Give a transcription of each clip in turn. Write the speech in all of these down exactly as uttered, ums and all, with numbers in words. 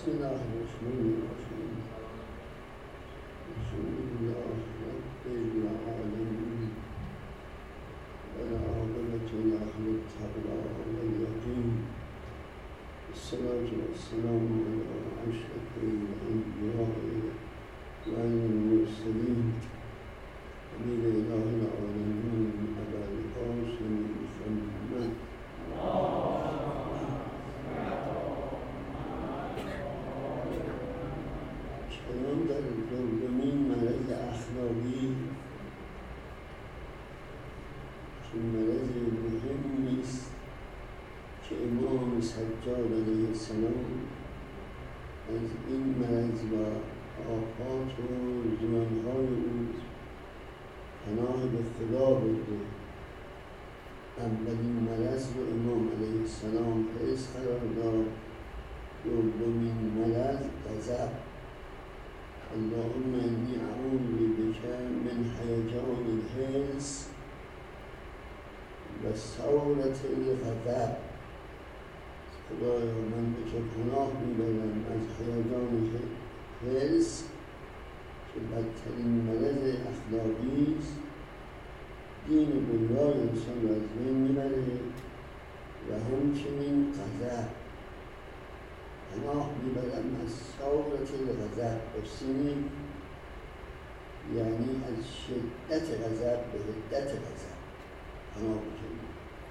بسم الله الرحمن الرحیم. الحمدلله رب العالمین والعاقبة للتقوى والیقین. الصلاة والسلام على أشرف الأنبیاء والمرسلین حبیب اله العالمین ابا القاسم محمد. چنان در دومین مرض اخلاقی که مرض مهمی است که امام سجاد علیه السلام از این مرض و آفات و زمانهای او پناه به خدا برده. اولین مرض رو امام علیه السلام حرص قرار داد. دومین مرض غضب. اللهم انی اعوذ بک من هیجان الحرص و سورة الغضب. خدایا من به تو پناه میبرم از هیجان حرص که بدترین مرض اخلاقی است، دین و دنیای انسان را از بین میبره، و همچنین غضب. پناه میبرم از سورة الغضب. بسینی یعنی از شدت غضب به حدت غضب پناه بکنیم.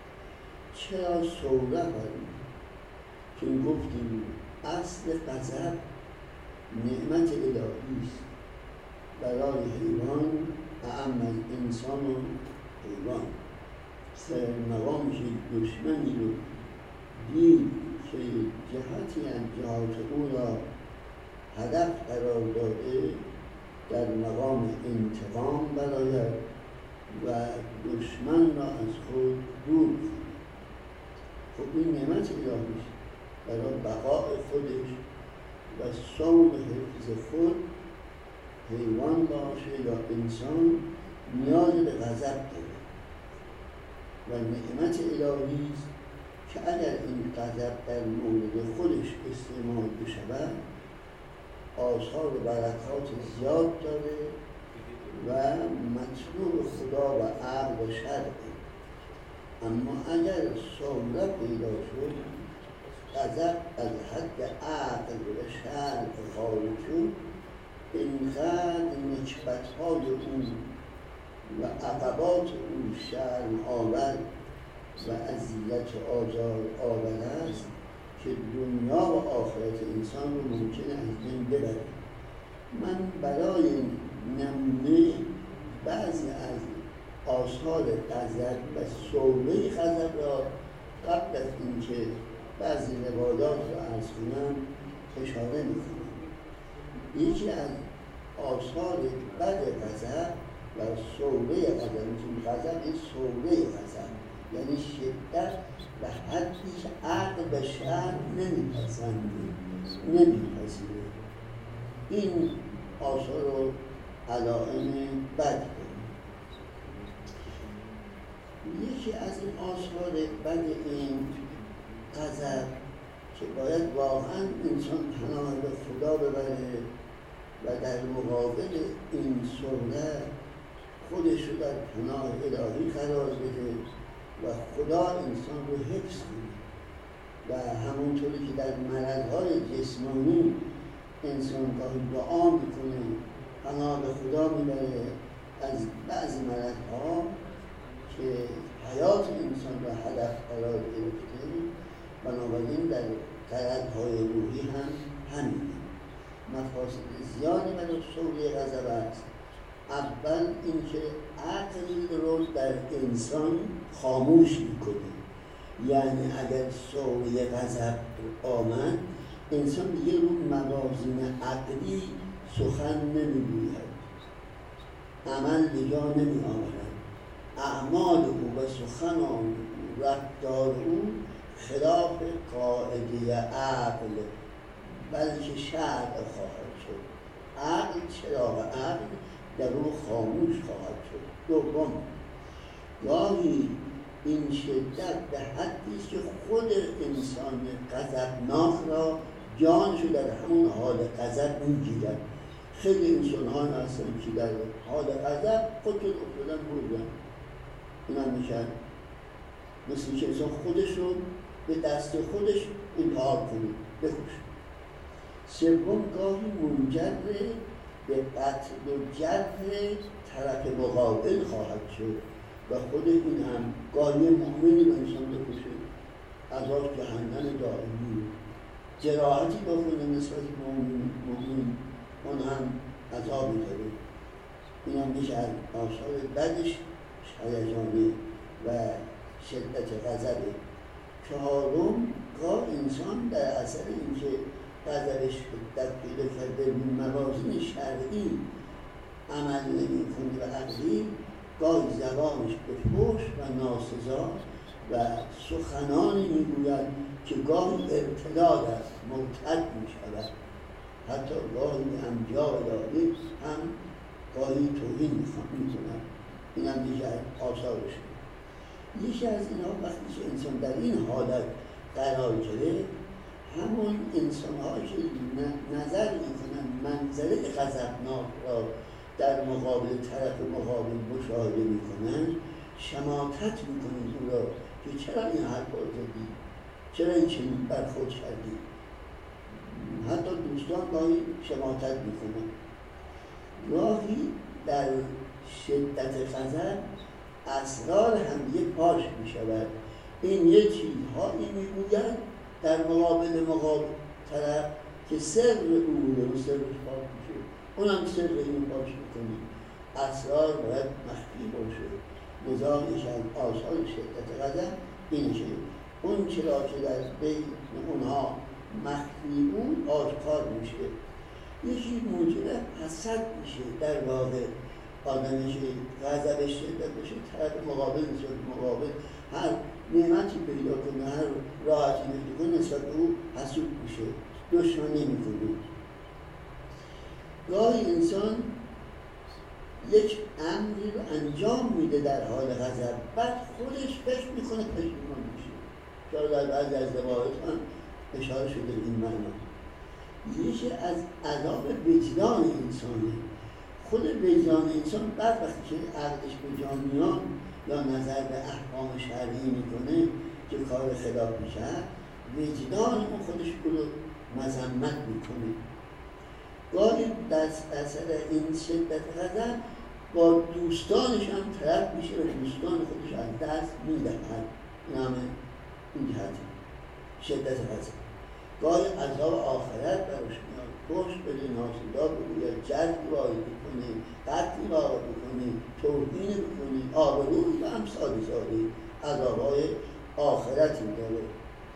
چرا سوره فرمود؟ که گفتیم اصل غضب نعمت الهی است برای حیوان، اعم از انسان و حیوان. سر مقام که دشمنی رو دید که جهتی از جهات او را هدف قرار داده، در مقام انتقام برآید و دشمن را از خود دور کند. خب این نعمت الهی است برای بقای خودش و صون حفظ خود. حیوان باشه یا انسان نیاز به غضب داره و نعمت الهی است که اگر این غضب در مورد خودش استعمال بشود آثار و برکات زیاد داره و مطلوب خدا و عقل و شرعه. اما اگر سوره پیدا شد، غضب از حد عقل و شرع خارج شد، اینقدر نکبت‌های او و عقبات او شرم آور و اذیت و آزار آور است که دنیا و آخرت انسان رو ممکنه از بین ببره. من برای نمونه بعضی از آثار غضب و سوره غضب را قبل از اینکه بعضی روایات را عرض کنم اشاره می‌کنم. یکی از آثار بد غضب و سوره غضب، این غضب این سوره غضب یعنی شدت و حدی که عقل و شرع نمیپسنده نمیپذیره. این آثار رو علائم بد داریم. یکی از این آثار بد این غضب که باید واقعا انسان پناه به خدا ببره و در مقابل این سوره خودش رو در پناه الهی قرار بده و خدا انسان رو حفظ کنه. و همونطوری که در مرضهای جسمانی انسان گاهی دعا میکنه، پناه به خدا میبره از بعضی مرضها که حیات انسان را هدف قرار گرفته، بنابراین در غرضهای روحی هم همینه. مفاسد زیادی برای سوره غضب است. اول اینکه عقل رو در انسان خاموش میکنه، یعنی اگر سوره غضب آمد انسان دیگه رو موازین عقلی سخن نمیگوید، عمل به جا نمی آورد، اعمال او و سخنان او رفتار او خلاف قاعده عقل بلکه شرع خواهد شد. عقل چراغ عقل در او خاموش خواهد شد. دوم، گاهی این شدت به حدی که خود انسان غضبناک را جانشو در همون حال غضب میگیرن. خیلی انسان ها هستن که در حال غضب خودشون افتادن بردن. اینم میشن مثل که انسان خودش رو به دست خودش انتحار کنه، بکشه. سوم گاهی منجر به قتل و جرح طرف مقابل خواهد شد و خود این هم گاهی مؤمنی به انسان بکشه، عذاب جهنم دائمی، جراحتی بکنه نسبت مؤمن، اون هم عذابی داره. این هم میشه از آثار بدش هیجانی و شدت غضبه. چهارم گاه انسان در اثر اینکه غضبش شدت پیدا کرده به موازین شرعی عمل نمی‌کنه و عقلی، گاهی زبانش به فحش و ناسزا و سخنانی میگوید که گاهی ارتداد است، مرتد میشود، حتی گاهی هم جا الهی هم گاهی توهین میکنن. این هم دیگه آثارش. یکی از اینا وقتی که انسان در این حالت قرار گرفت، همون انسان هایی که نظر میکنن منظره غضبناک را در مقابل طرف مقابل مشاهده میکنن، شماتت میکنن او را که چرا این حرف را زدی، چرا این چنین برخورد کردی. حتی دوستان گاهی شماتت میکنن. گاهی در شدت غضب اسرار هم یک پاش میشود. این یه چیزهایی میگوید در مقابل مقابل طرف که سر او بوده و سرش پاک میشه، اونم سر اینو پاش میکنه. اسرار باید مخفی باشه. لذا یکی از آثار شدت غضب این که اون چرا که در بین اونها مخفی بود آشکار میشه. یکی موجب حسد میشه. در واقع آدمی که غضبش شدت بشه، طرف مقابل نسبت مقابل هر نعمتی پیدا کنه، هر راحتی پیدا کنه، نسبت به او حسود میشه، دشمنی میکنه. گاهی انسان یک امری رو انجام میده در حال غضب، بعد خودش فکر میکنه پشیمان میشه. چرا در بعضی از روایات هم اشاره شده این معنا. یکی از عذاب وجدان انسانه. خود وجدان انسان بعد وقتی که عقلش به جا میاد یا نظر به احکام شرعی میکنه که کار خلاف میشه، وجدان اون خودش رو مذمت میکنه. گاهی در اثر این شدت غضب با دوستانش هم طرف میشه و دوستان خودش از دست میدهد. این همه این جهتی شدت غضب. گاهی عذاب آخرت براش میاد، پشت بده، ناسزا بگوید، جرحی وارد بکنه، قتلی وارد بکنه، توهین بکنه، آبرویی و امثال ذالک عذابهای آخرتی داره.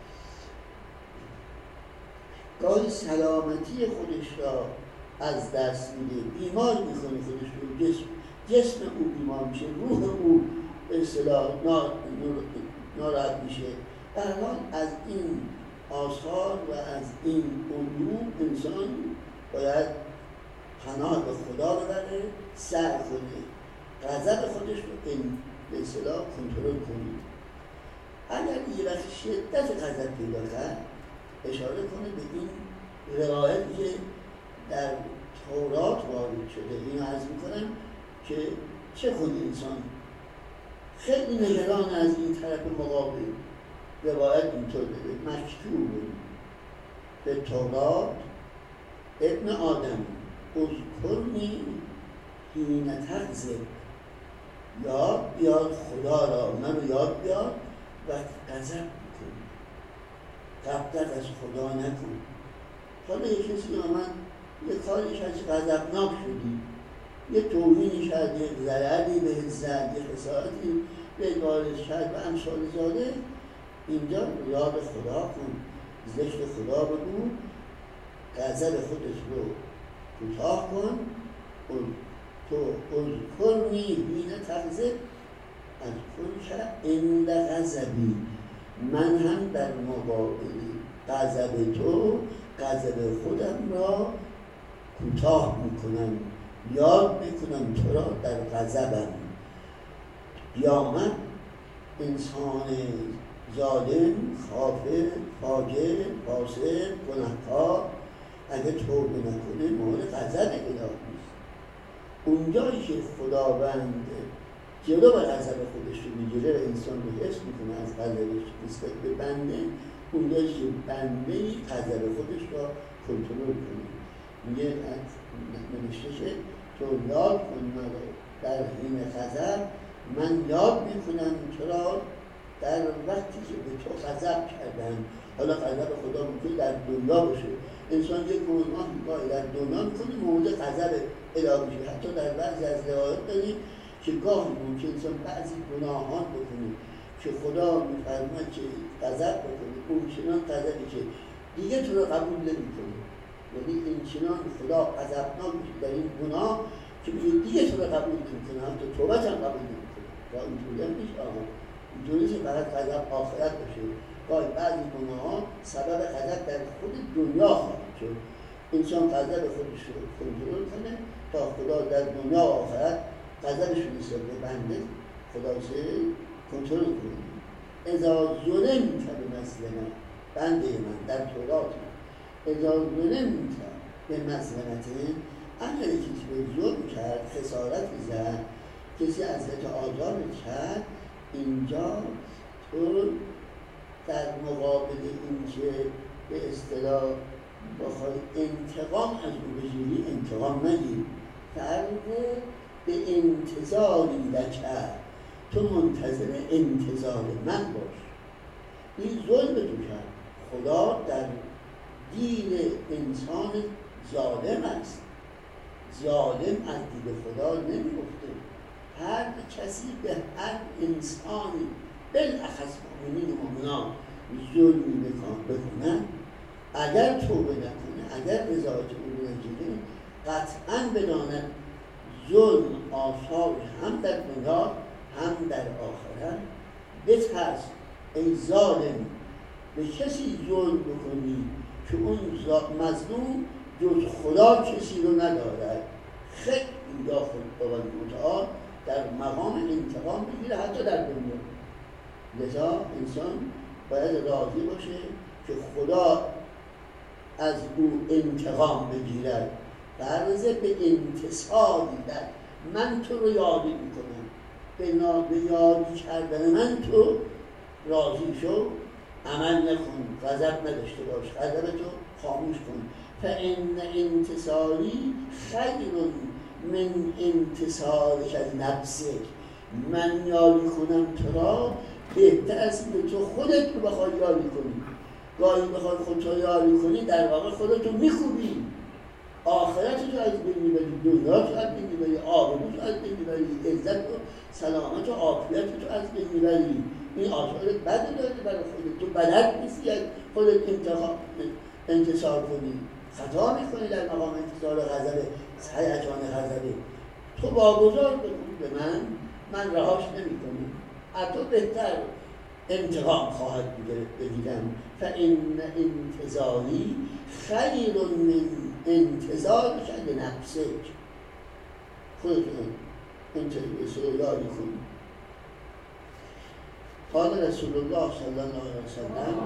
گاهی سلامتی خودش را از دست میده، بیمار میکنه خودش رو، جسم, جسم او بیمار میشه، روح او به اصطلاح ناراحت میشه. در حال از این آثار و از این علوم انسان باید پناه به خدا ببره، سعی کنه غضب خودش رو این به اصطلاح کنترل کنه. اگر یه وقت شدت غضب پیدا کرد، اشاره کنه به این روایتی که در تورات وارد شده. اینو عرض میکنم که چه کنه انسان خیلی نگران از این طرف مقابل. روایت اینطور بده، مکتوب به تورات ابن آدم اذکرنی حین تغضب، یاد بیار خدا را، منو یاد بیار وقتی غضب میکنی، غفلت از خدا نکن. حالا یه کسی آمد یه کاریش از غضبناک شدی، یه توهینی کرد، یه ضرری به زد، یه خسارتی به وارد کرد و امثال ذالک، اینجا یاد خدا کن، ذکر خدا بگو، غضب خودت رو کوتاه کن. تو اذکرنی حین تغضب اذکرک عند غضبی، من هم در مقابل غضب تو غضب خودم را کوتاه میکنم، یاد میکنم تو را در غضبم. قیامت انسان ظالم، کافر، فاجر، فاسق، گنهکار اگه توبه نکنه مورد غضب الهی است. اونجایی که خداوند جلو به غضب خودش رو میگیره و انسان رو حفظ میکنه از غضبش نسبت به بنده، اونجایی که بنده غضب خودش رو کنترل کنه. میگه نوشته شه تو یاد کن مرا در حین غضب، من یاد میکنم چرا در وقتی که به تو غضب کردن. حالا غضب خدا ممکن در دنیا باشه، انسان یک گناه میکنه در دنیا میکنه مورد غضب الهی میشه. حتی در بعضی از روایات داریم که گاهی ممکن انسان بعضی گناهان بکنه که خدا میفرماید که غضب بکنه، اون چنان غضبی که دیگه تو رو قبول نمیکنه. یعنی این چنان خدا غضبناک میشه در این گناه که دیگه تو رو قبول نمیکنه، حتی توبت هم قبول نمیکنه. با اینجوری هم نیست، آها اینجوری که فقط غضب آخرت باشه. گاهی بعضی گناهان سبب غضب در خود دنیا خواهد شد. انسان غضب خودش رو کنترل کنه تا خدا در دنیا و آخرت غضبش رو نسبت به بنده خدا چه کنترل کنه. اذا ظلمت بمظلمه، بنده من در تورات اذا ظلمت بمظلمته، اگر کسی به ظلم کرد، خسارت زد، کسی ازت آزار کرد، اینجا تو در مقابل اینکه به اصطلاح بخوای انتقام از او بگیری انتقام نگیر، فرق به انتظاری نکرد، تو منتظر انتظار من باش. این ظلم تو کرد. خدا در دین انسان ظالم است. ظالم از دید خدا نمیگفته. هر کسی به هر انسانی بالاخص مؤمنین و مؤمنات ظلمی بکنن، اگر توبه نکنه، اگر رضایت او نگیره، قطعاً بداند ظلم آثارش هم در دنیا هم در آخرت. بترس ای ظالم به کسی ظلم بکنی که اون مظلوم جز خدا کسی رو ندارد. خیلی داخل خداوند متعال در مقام انتقام بگیره حتی در دنیا. لذا انسان باید راضی باشه که خدا از او انتقام بگیرد، برزه به انتصاری در من تو رو یادی میکنم، به به یادی کردن من تو راضی شو، عمل نکن، غضب نداشته باش، غضب تو خاموش کن. فإن انتصاری خیر من انتصارک از نفسک، من یاری کنم تو را بهتر از به تو خودت رو بخوای یاری کنی. گاهی بخوای خودت رو یاری کنی در واقع خودت رو میخوبی، آخرت تو از بین میبری، دنیا تو از بین میبری، آبرو تو از بین میبری، عزت و سلامت و عافیت تو از بین میبری. این آثار بد داره برای خودت. تو بلد نیستی از خودت انتصار کنی، خطا میکنی در مقام انتصار غضب، هیجان غضبه. تو واگذار بکن به من، من رهاش نمیکنم، از تو بهتر انتقام خواهد بگیرم. فإن انتظاری خیر من انتظارک لنفسک. خودتون انتظار یاری کنید. قال رسول الله صلی الله علیه وسلم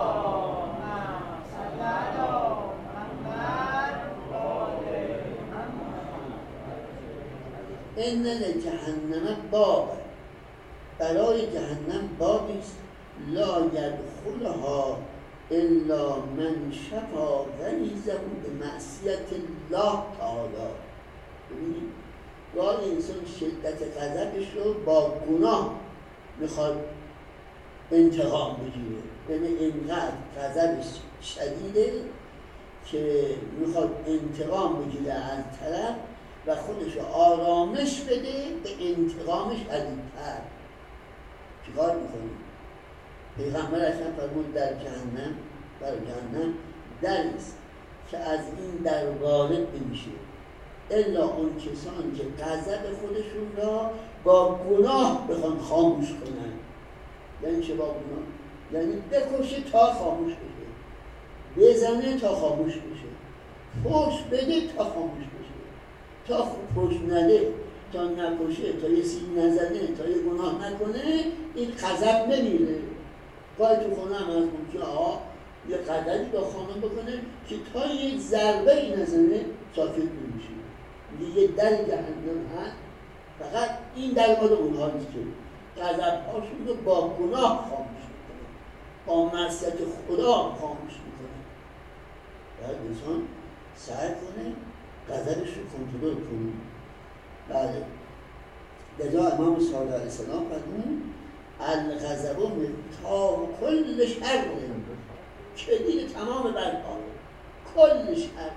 ان لجهنم باب، برای جهنم بابی است لا یدخلها الا من شفا غریزه به معصیت الله تعالی. ببینید گاهی انسان شدت غضبش رو با گناه میخواد انتقام بگیره، یعنی اینقدر غضبش شدیده که میخواد انتقام بگیره از طرف و خودش رو آرامش بده به انتقامش شدیدتر. چیکار میکنی؟ پیغمبر اکرم فرمود در جهنم، در جهنم دری است که از این در وارد نمیشه الا اون کسان که غضب خودشون را با گناه بخوان خاموش کنن. یعنی چه با گناه؟ یعنی بکشه تا خاموش بشه، بزنه تا خاموش بشه، فحش بده تا خاموش بشه، تا فحش نده، تا نکشه، تا یه سیب نزنه، تا یه گناه نکنه، این غضب نمیره. گاهی تو خونه هم از ممکنه آقا یه قدری با خانم بکنه که تا یک ضربه ای نزنه ساکت نمیشه. میگه یه در جهنم هست، فقط این در مال اونها نیست که غضب‌هاشون رو با گناه خاموش میکنه، با معصیت خدا خاموش میکنه. باید انسان سعی کنه غضبش رو کنترل کنه. بله، لذا امام صادق علیه السلام فرمود الغضب مفتاح کل شر، کلید تمام بلا، کل شر.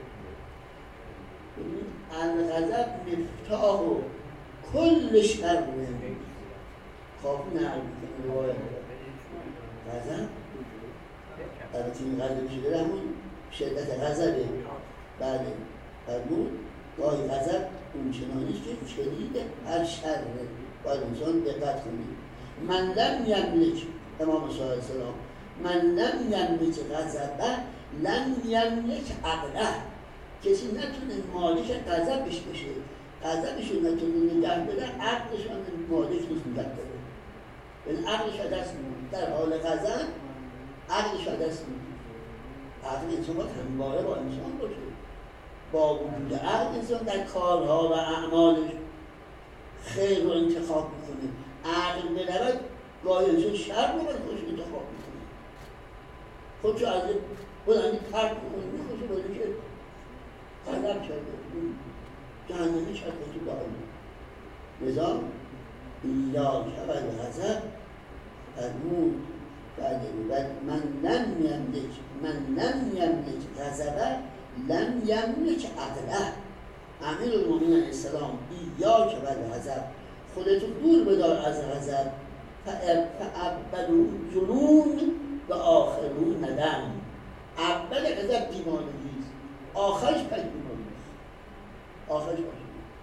الغضب مفتاح کل شر. کافی نقل میکنه روایت غضب، البته این غضب شده همون شدت غضبه. بله فرمود گاهی غضب اون چنانیست که کلید هر شره، باید انسان دقت کنید. من لم یملک، امام صلی الله علیه وسلم، من لم یملک غضبه لم یملک عقله. کسی نتونه مالک غضبش بشه، غضبش رو نتونه نگه بده، عقلش هم مالک نیست نگه بده. یعنی عقلش از دست می‌مونه. در حال غضب عقلش از دست می‌مونه. عقل انسان باید همواره با انسان باشه. با وجود عقل انسان در کارها و اعمالش خیر رو انتخاب میکنه. عقل برود گاهی انسان شر رو باید خودش انتخاب میکنه، خودشو از بلندی ترک میکنه، میخوشه باید که غضب کرده جهنمی کرده تو دائمی. لذا ایاک والغضب فرمود بعد من لم یملک من لم یملک غضبه لم یملک عقله. امیرالمومنین علیه السلام ایاک والغضب، خودتو دور بدار از غضب. فاولو جنون و آخرو ندم. اول غضب دیوانگی است، آخرش پشیمانی است. آخرش پشیمانی.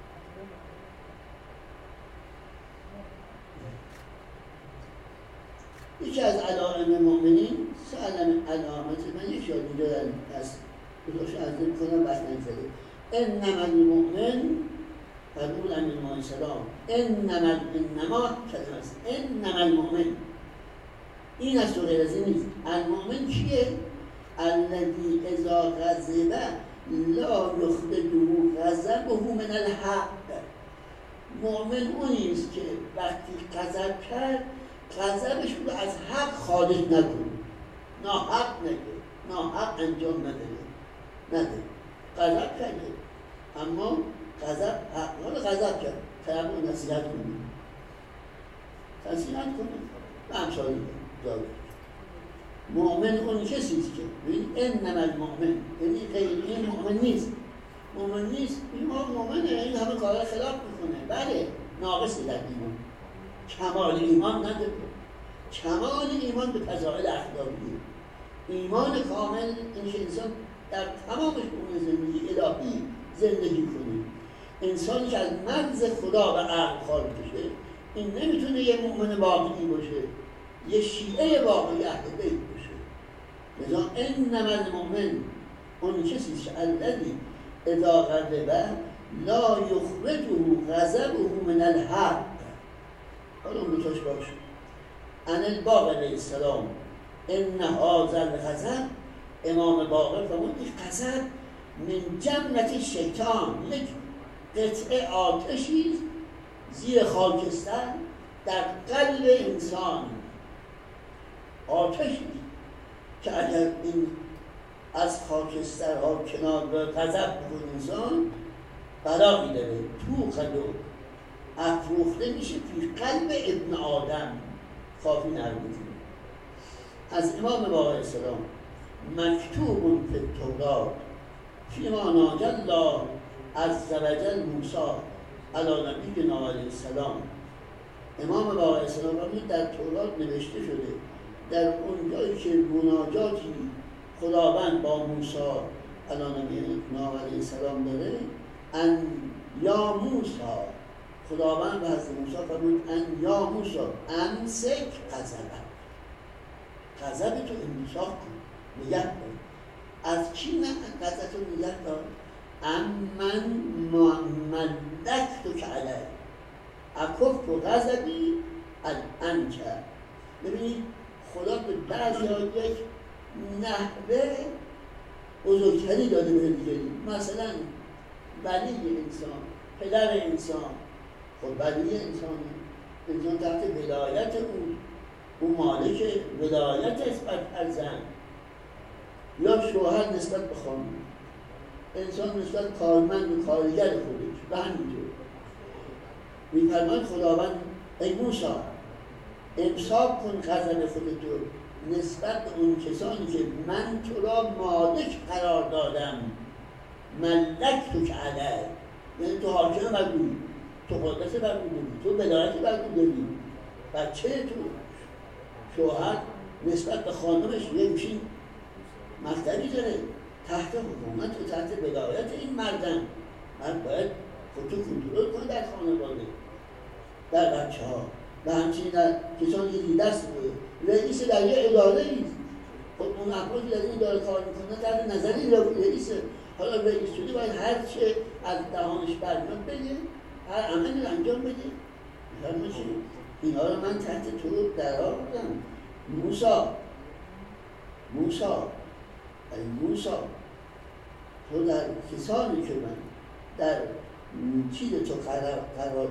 یکی از علائم مؤمنین سلام علامت من یک یاد دیدن هست بتوش از این کنم بحث نگذاره. انما المؤمن فرمود امیرالمومنین علیه السلام انما انما کلمه است. انما المؤمن این از تو غیر از این نیست. المؤمن کیه؟ الذی اذا غضب لا یخرجه غضبه من الحق. مؤمن اونی است که وقتی غضب کرد غضبش رو از حق خارج نکنه، ناحق نگه، ناحق انجام نده نده. غضب کرده اما غضب حق، حالا غضب کرد طرف رو نصیحت کنه نصیحت کنه و همسایی داره. مؤمن اون کسیست که ببین انما المؤمن، یعنی غیر این مؤمن نیست. مؤمن نیست این مؤمنه، این همه کارها خلاف میکنه، بله ناقصه در ایمان، کمال ایمان نداره. کمال ایمان به فضائل اخلاقیه. ایمان کامل این که انسان در تمام شئون زندگی الهی زندگی کنه. انسانی که از مرز خدا و عقل خارج بشه این نمیتونه یه مؤمن واقعی باشه، یه شیعه واقعی اهل بیت باشه. لذا انما المؤمن اون کسی که الذی اذا غضب لا یخرجه غضبه من الحق. حالا اون دوتاش باشه. ان الباقر علیه السلام ان هذا الغضب، امام باقر فرمود این غضب من جملت شیطان، یک قطعه آتشی زیر خاکستر در قلب انسان. آتشی که اگر این از خاکسترها کنار به غضب بود انسان بلا میداره، تو خلو افروخته میشه توی قلب ابن آدم. کافی نرمیدیم از امام باقر السلام مکتوب فی التورات فیما ناجی الله عز وجل موسی علی نبینا علیه السلام. امام باقر السلام در تورات نوشته شده در اون جایی که مناجاتی خداوند با موسی علی نبینا علیه السلام داره، ان یا موسی، خداوند به حضرت موسی فرمود ان یا موسی امسک غضبک، غضب تو امساک کن، نگه کن. از کی نه غضب تو نگه کن؟ امن ملکت که علیه اکف و غضبی الانکه. ببینید خدا به بعضی‌ها یک نحوه بزرگتری داده به دیگری. مثلا ولی انسان، پدر انسان، خب ولی انسانه، انسان تحت ولایت او، او مالک ولایت نسبت از زن، یا شوهر نسبت به خانم، انسان نسبت کارمند و کارگر خودش و همینطور. می‌فرماید خداوند ای موسی امساک کن غضب خودتو نسبت به اون کسانی که من تو را مالک قرار دادم، ملک تو که علیه، یعنی تو حاکم بر او، تو قدرت بر او داری، تو ولایت بر او داری. بچه تو شوهر نسبت به خانمش یه میشین مقدری داره، تحت حکومت و تحت ولایت این مردن. من باید خودتو کنترل کنی در خانواده، در بچه ها و همچنین در کسانی که دست رئیس در یه اداره ایست. خب اون افرادی در این اداره کار میکنه در نظری رئیسه. حالا رئیس شدی باید هر چه از دهانش برمیاد بگه، هر عملی رو انجام بده. میفرمایید اینا رو من تحت تو در آوردم. موسی موسی ای موسی تو در کسانی که من در چیز تو قرار